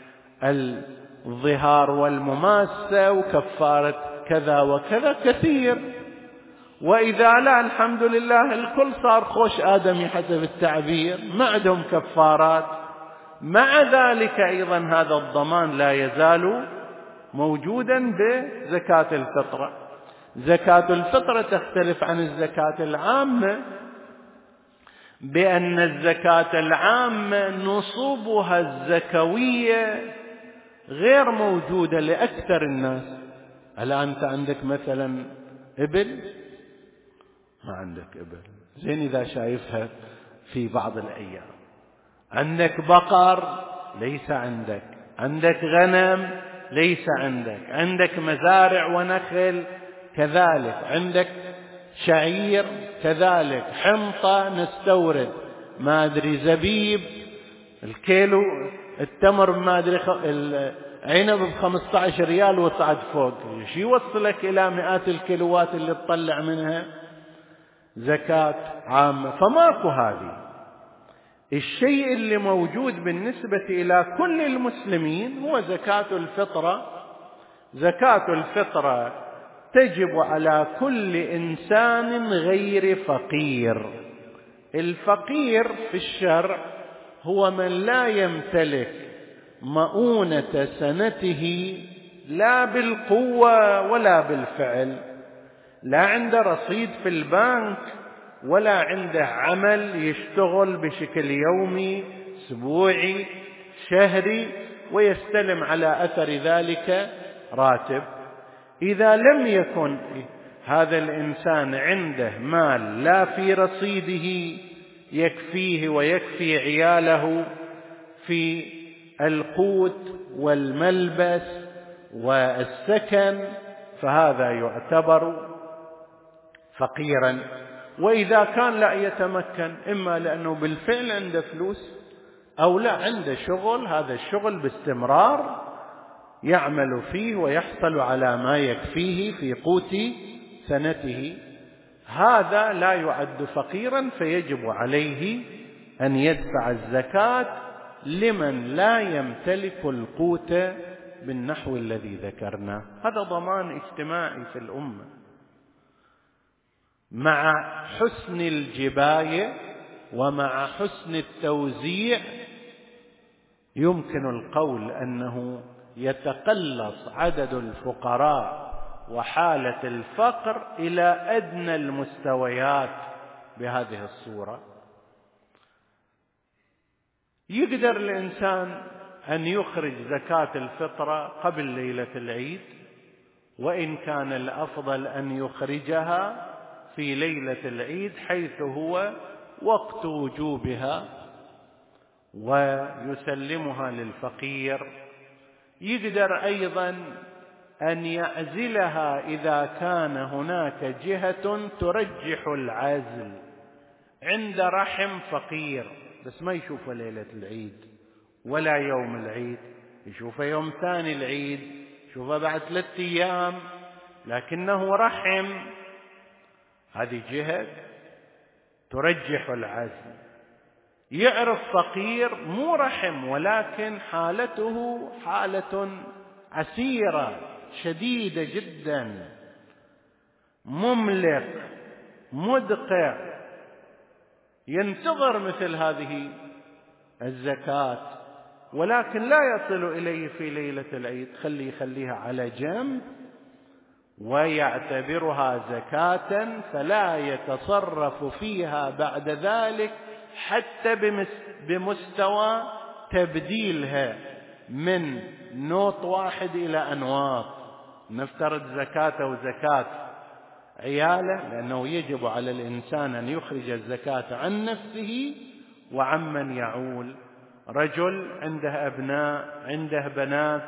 الظهار والمماسة وكفارة كذا وكذا كثير. وإذا لا الحمد لله الكل صار خوش آدمي حسب التعبير، ما عندهم كفارات. مع ذلك أيضا هذا الضمان لا يزال موجودا بزكاة الفطرة. زكاة الفطرة تختلف عن الزكاة العامة بأن الزكاة العامة نصوبها الزكوية غير موجودة لأكثر الناس. هلا أنت عندك مثلا إبل؟ ما عندك إبل، زين إذا شايفها في بعض الأيام. عندك بقر؟ ليس عندك. عندك غنم؟ ليس عندك. عندك مزارع ونخل؟ كذلك. عندك شعير؟ كذلك. حنطة نستورد، ما أدري زبيب، الكيلو التمر ما أدري عنب ب15 ريال وصعد فوق، شو يوصلك إلى مئات الكيلوات اللي تطلع منها زكاة عامة؟ فماكو هذه. الشيء اللي موجود بالنسبة إلى كل المسلمين هو زكاة الفطرة. زكاة الفطرة تجب على كل إنسان غير فقير. الفقير في الشرع هو من لا يمتلك مؤونة سنته لا بالقوة ولا بالفعل، لا عنده رصيد في البنك ولا عنده عمل يشتغل بشكل يومي أسبوعي شهري ويستلم على أثر ذلك راتب. إذا لم يكن هذا الإنسان عنده مال لا في رصيده يكفيه ويكفي عياله في القوت والملبس والسكن، فهذا يعتبر فقيرا. وإذا كان لا يتمكن، إما لأنه بالفعل عنده فلوس أو لا عنده شغل، هذا الشغل باستمرار يعمل فيه ويحصل على ما يكفيه في قوت سنته، هذا لا يعد فقيرا، فيجب عليه أن يدفع الزكاة لمن لا يمتلك القوت بالنحو الذي ذكرنا. هذا ضمان اجتماعي في الأمة. مع حسن الجباية ومع حسن التوزيع يمكن القول أنه يتقلص عدد الفقراء وحالة الفقر إلى أدنى المستويات بهذه الصورة. يقدر الإنسان أن يخرج زكاة الفطرة قبل ليلة العيد، وإن كان الأفضل أن يخرجها في ليلة العيد حيث هو وقت وجوبها ويسلمها للفقير. يقدر أيضا أن يعزلها إذا كان هناك جهة ترجح العزل، عند رحم فقير بس ما يشوفه ليلة العيد ولا يوم العيد، يشوفه يوم ثاني العيد، يشوفه بعد 3 أيام، لكنه رحم، هذه جهة ترجح العزل. يعرف فقير مو رحم ولكن حالته حالة عسيرة شديدة جدا، مملق مدقع، ينتظر مثل هذه الزكاة ولكن لا يصل إليه في ليلة العيد، يخليها على جنب ويعتبرها زكاة، فلا يتصرف فيها بعد ذلك حتى بمستوى تبديلها من نوط واحد إلى أنواط. نفترض زكاة وزكاة عياله، لأنه يجب على الإنسان أن يخرج الزكاة عن نفسه وعمن يعول. رجل عنده أبناء عنده بنات،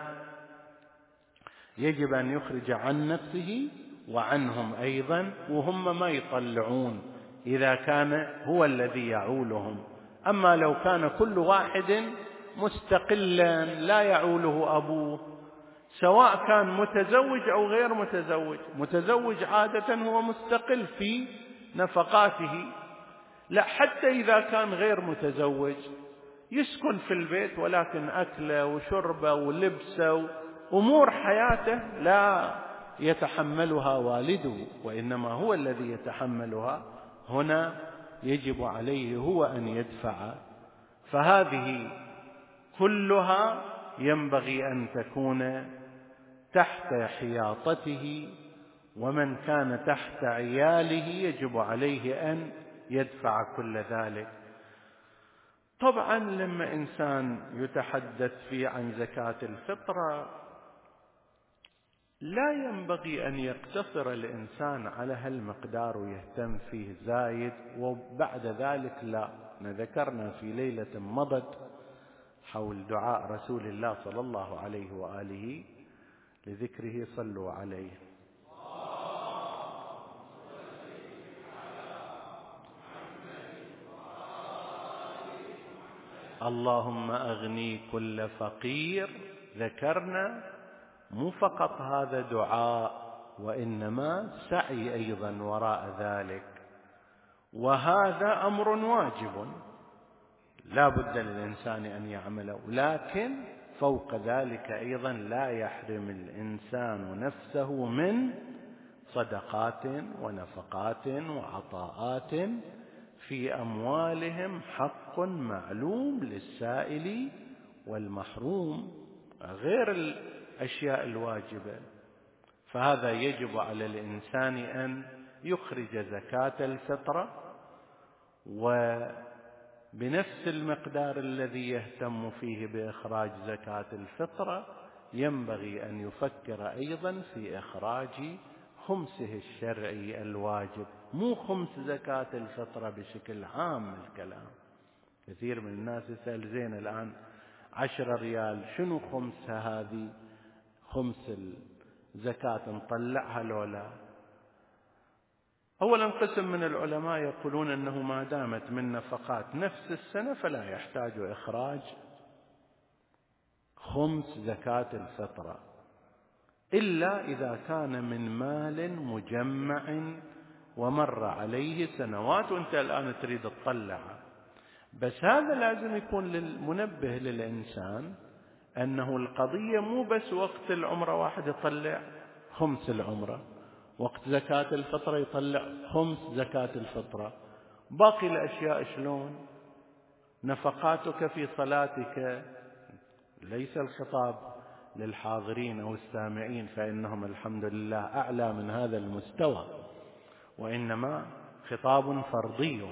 يجب أن يخرج عن نفسه وعنهم أيضا، وهم ما يطلعون إذا كان هو الذي يعولهم. أما لو كان كل واحد مستقلا لا يعوله أبوه، سواء كان متزوج أو غير متزوج، متزوج عادة هو مستقل في نفقاته، لا حتى إذا كان غير متزوج يسكن في البيت، ولكن أكله وشربه ولبسه أمور حياته لا يتحملها والده، وإنما هو الذي يتحملها. هنا يجب عليه هو أن يدفع. فهذه كلها ينبغي أن تكون تحت حياطته، ومن كان تحت عياله يجب عليه أن يدفع كل ذلك. طبعا لما إنسان يتحدث فيه عن زكاة الفطرة لا ينبغي أن يقتصر الإنسان على هالمقدار ويهتم فيه زايد وبعد ذلك لا. ذكرنا في ليلة مضت حول دعاء رسول الله صلى الله عليه وآله لذكره، صلوا عليه. اللهم أغني كل فقير. ذكرنا مو فقط هذا دعاء، وإنما سعي أيضا وراء ذلك، وهذا أمر واجب لا بد للإنسان أن يعمله، لكن فوق ذلك أيضا لا يحرم الإنسان نفسه من صدقات ونفقات وعطاءات في أموالهم حق معلوم للسائل والمحروم غير الأشياء الواجبة. فهذا يجب على الإنسان أن يخرج زكاة الفطرة، وبنفس المقدار الذي يهتم فيه بإخراج زكاة الفطرة ينبغي أن يفكر أيضا في إخراج خمسه الشرعي الواجب، مو خمس زكاة الفطرة بشكل عام الكلام. كثير من الناس يسأل زين الآن 10 ريال شنو خمسها؟ هذه خمس الزكاة نطلعها لولا؟ أولا قسم من العلماء يقولون أنه ما دامت من نفقات نفس السنة فلا يحتاج إخراج خمس زكاة الفطرة، إلا إذا كان من مال مجمع ومر عليه سنوات وأنت الآن تريد تطلعه. بس هذا لازم يكون للمنبه للإنسان أنه القضية مو بس وقت العمرة واحد يطلع خمس العمرة، وقت زكاة الفطرة يطلع خمس زكاة الفطرة. باقي الأشياء شلون؟ نفقاتك في صلاتك، ليس الخطاب للحاضرين أو السامعين فإنهم الحمد لله أعلى من هذا المستوى، وإنما خطاب فردي.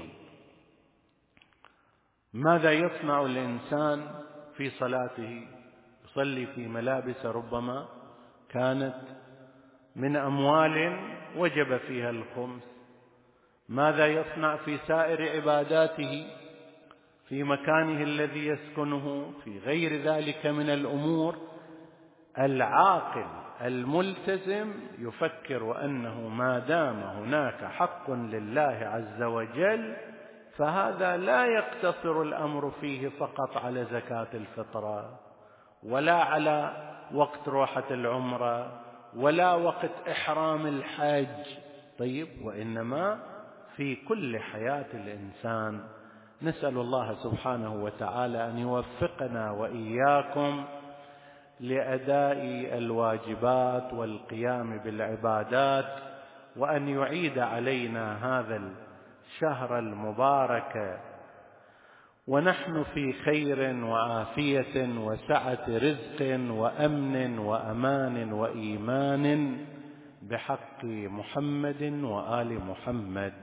ماذا يصنع الإنسان في صلاته؟ يصلي في ملابس ربما كانت من أموال وجب فيها الخمس. ماذا يصنع في سائر عباداته، في مكانه الذي يسكنه، في غير ذلك من الأمور؟ العاقل الملتزم يفكر أنه ما دام هناك حق لله عز وجل فهذا لا يقتصر الأمر فيه فقط على زكاة الفطرة، ولا على وقت روحة العمرة، ولا وقت إحرام الحج، طيب، وإنما في كل حياة الإنسان. نسأل الله سبحانه وتعالى أن يوفقنا وإياكم لأداء الواجبات والقيام بالعبادات، وأن يعيد علينا هذا الشهر المبارك ونحن في خير وعافية وسعة رزق وأمن وأمان وإيمان بحق محمد وآل محمد.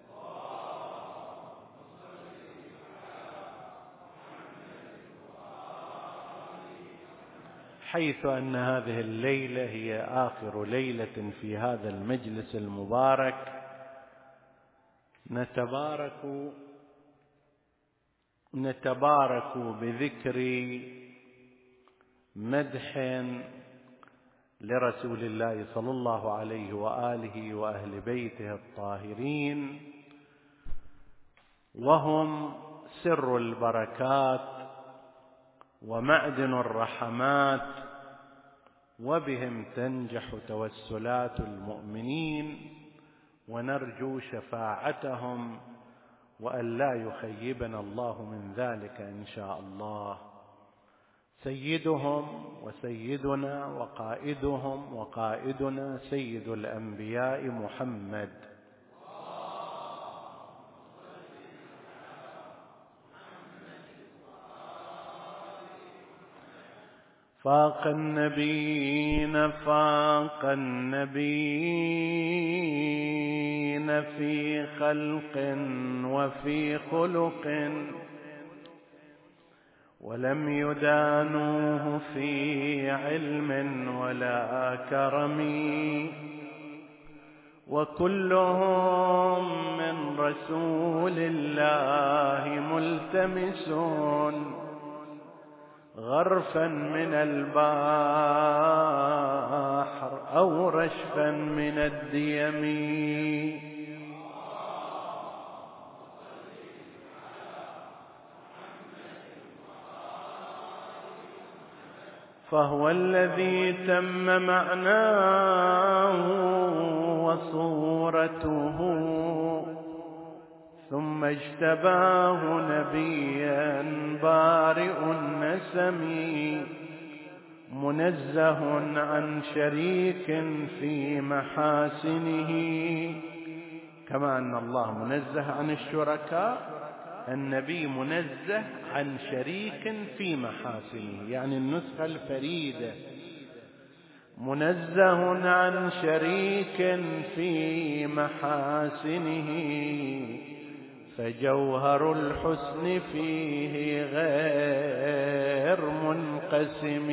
حيث أن هذه الليلة هي آخر ليلة في هذا المجلس المبارك، نتبارك بذكر مدح لرسول الله صلى الله عليه وآله وأهل بيته الطاهرين، وهم سر البركات ومعدن الرحمات، وبهم تنجح توسلات المؤمنين، ونرجو شفاعتهم وأن لا يخيبنا الله من ذلك إن شاء الله. سيدهم وسيدنا وقائدهم وقائدنا سيد الأنبياء محمد، فاق النبيين في خلق وفي خلق، ولم يدانوه في علم ولا كرم، وكلهم من رسول الله ملتمسون غرفا من البحر أو رشفا من الديم، فهو الذي تم معناه وصورته، ثم اجتباه نبيا بارئ النسم، منزه عن شريك في محاسنه، كما أن الله منزه عن الشركاء النبي منزه عن شريك في محاسنه، يعني النسخة الفريدة، منزه عن شريك في محاسنه، فجوهر الحسن فيه غير منقسم.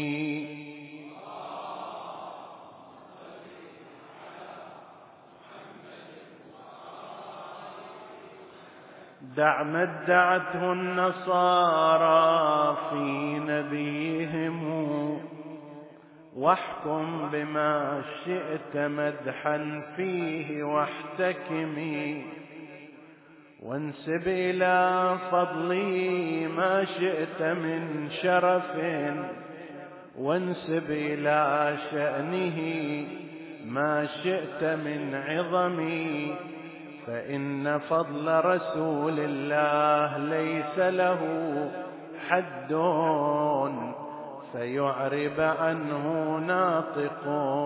دع ما ادعته النصارى في نبيهم، واحكم بما شئت مدحا فيه واحتكمي، وانسب إلى فضله ما شئت من شرف، وانسب إلى شأنه ما شئت من عظم، فإن فضل رسول الله ليس له حد، فيعرب عنه ناطق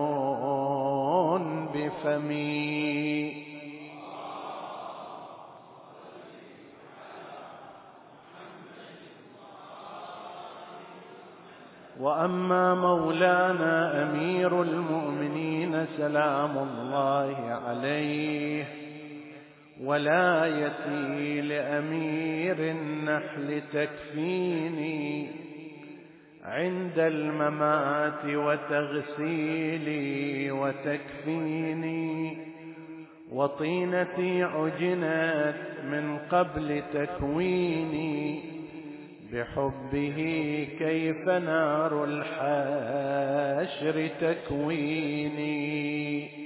بفمي. وأما مولانا أمير المؤمنين سلام الله عليه، ولايتي لأمير النحل تكفيني عند الممات وتغسيلي وتكفيني، وطينتي عجنت من قبل تكويني، بحبه كيف نار الحشر تكويني.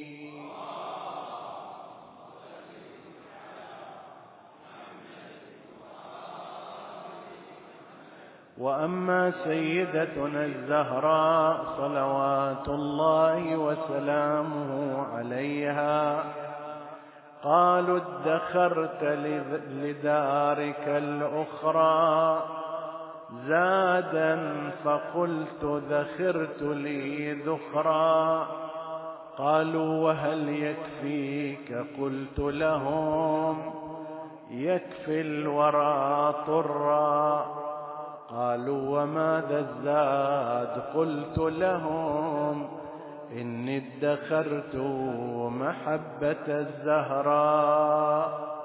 وأما سيدتنا الزهراء صلوات الله وسلامه عليها، قالوا ادخرت لدارك الأخرى زادا، فقلت ذخرت لي ذخرا. قالوا وهل يكفيك؟ قلت لهم يكفي الورى طرا. قالوا وماذا الزاد؟ قلت لهم إني ادخرت محبة الزهراء.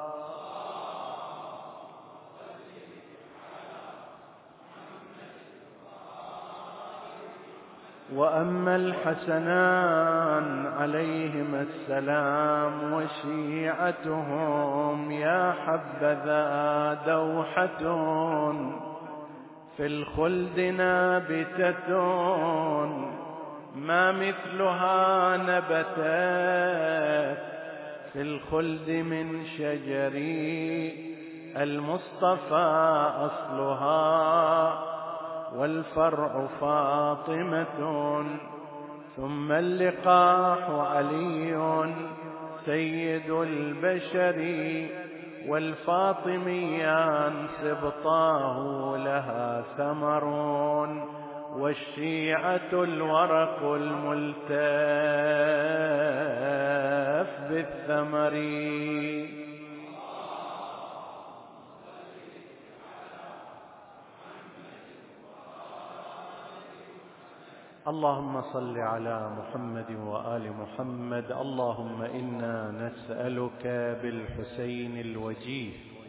وأما الحسنان عليهما السلام وشيعتهم، يا حبذا دوحة في الخلد نابتة، ما مثلها نبتت في الخلد من شجر المصطفى أصلها، والفرع فاطمة، ثم اللقاح علي سيد البشر، والفاطميان سبطاه لها ثمر، والشيعة الورق الملتف بالثمر. اللهم صل على محمد وآل محمد. اللهم إنا نسألك بالحسين الوجيه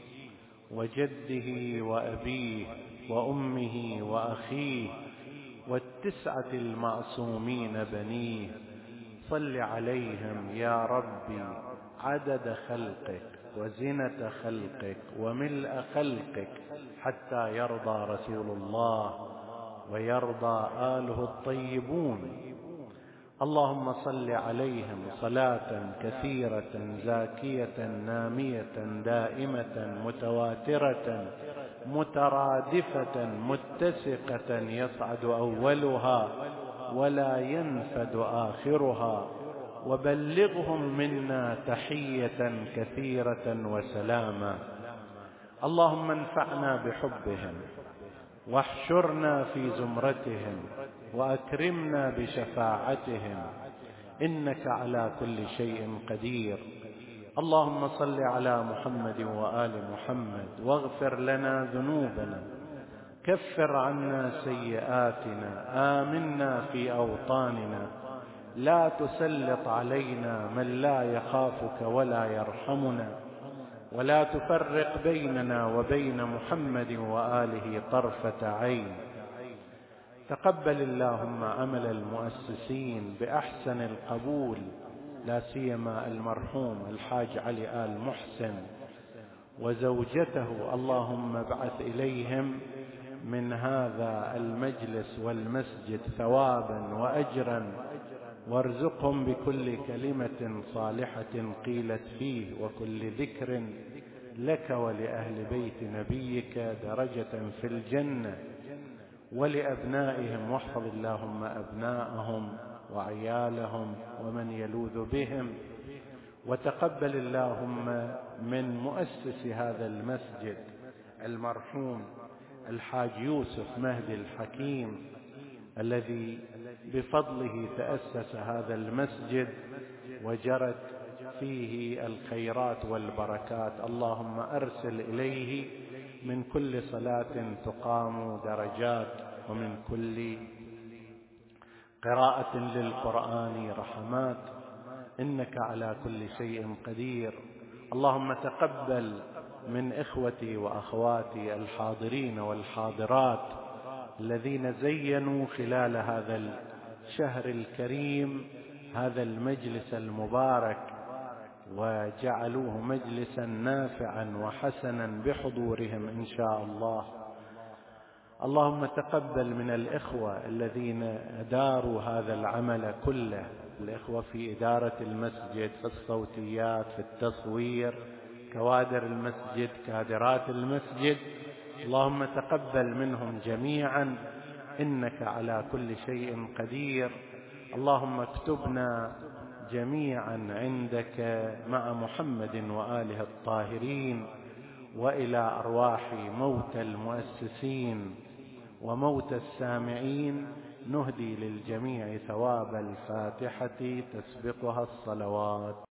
وجده وأبيه وأمه وأخيه والتسعة المعصومين بنيه، صل عليهم يا ربي عدد خلقك وزنة خلقك وملء خلقك، حتى يرضى رسول الله ويرضى آله الطيبون. اللهم صل عليهم صلاة كثيرة زاكية نامية دائمة متواترة مترادفة متسقة يصعد أولها ولا ينفد آخرها، وبلغهم منا تحية كثيرة وسلاما. اللهم انفعنا بحبهم، واحشرنا في زمرتهم، وأكرمنا بشفاعتهم، إنك على كل شيء قدير. اللهم صل على محمد وآل محمد واغفر لنا ذنوبنا، كفر عنا سيئاتنا، آمنا في أوطاننا، لا تسلط علينا من لا يخافك ولا يرحمنا، ولا تفرق بيننا وبين محمد وآله طرفة عين. تقبل اللهم عمل المؤسسين بأحسن القبول، لا سيما المرحوم الحاج علي آل محسن وزوجته، اللهم ابعث إليهم من هذا المجلس والمسجد ثوابا وأجرا، وارزقهم بكل كلمة صالحة قيلت فيه وكل ذكر لك ولأهل بيت نبيك درجة في الجنة، ولأبنائهم، واحفظ اللهم أبنائهم وعيالهم ومن يلوذ بهم. وتقبل اللهم من مؤسس هذا المسجد المرحوم الحاج يوسف مهدي الحكيم، الذي بفضله تأسس هذا المسجد وجرت فيه الخيرات والبركات. اللهم أرسل إليه من كل صلاة تقام درجات، ومن كل قراءة للقرآن رحمات، إنك على كل شيء قدير. اللهم تقبل من إخوتي وأخواتي الحاضرين والحاضرات الذين زينوا خلال هذا الشهر الكريم هذا المجلس المبارك، وجعلوه مجلسا نافعا وحسنا بحضورهم إن شاء الله. اللهم تقبل من الإخوة الذين أداروا هذا العمل كله، الإخوة في إدارة المسجد، في الصوتيات، في التصوير، كوادر المسجد، كادرات المسجد، اللهم تقبل منهم جميعا إنك على كل شيء قدير. اللهم اكتبنا جميعا عندك مع محمد وآله الطاهرين، وإلى أرواح موتى المؤسسين وموتى السامعين نهدي للجميع ثواب الفاتحة تسبقها الصلوات.